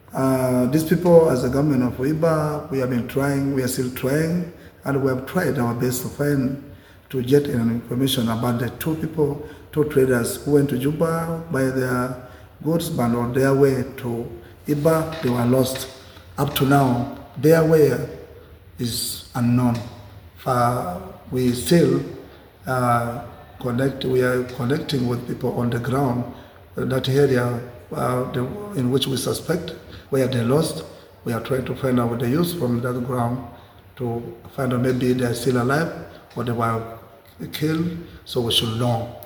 These people, as the government of Iba, we have been trying, we are still trying, and we have tried our best to get information about the two traders who went to Juba by their goods, but on their way to Iba, they were lost. Up to now, their way is unknown. We still we are connecting with people on the ground, that area in which we suspect where they lost. We are trying to find out the youth from that ground to find out maybe they are still alive or they were killed, so we should know.